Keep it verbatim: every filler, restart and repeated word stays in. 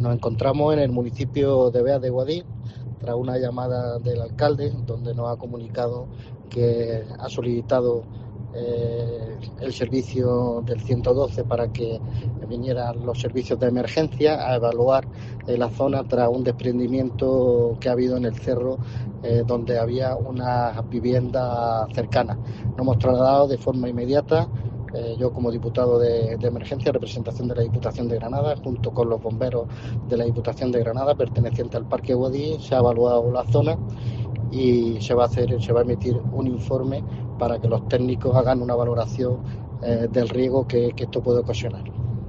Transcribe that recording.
Nos encontramos en el municipio de Beas de Guadix tras una llamada del alcalde donde nos ha comunicado que ha solicitado eh, el servicio del ciento doce para que vinieran los servicios de emergencia a evaluar eh, la zona tras un desprendimiento que ha habido en el cerro eh, donde había una vivienda cercana. Nos hemos trasladado de forma inmediata. Eh, yo como diputado de, de emergencia, representación de la Diputación de Granada, junto con los bomberos de la Diputación de Granada, perteneciente al Parque Guadix, se ha evaluado la zona y se va a hacer, se va a emitir un informe para que los técnicos hagan una valoración eh, del riesgo que, que esto puede ocasionar.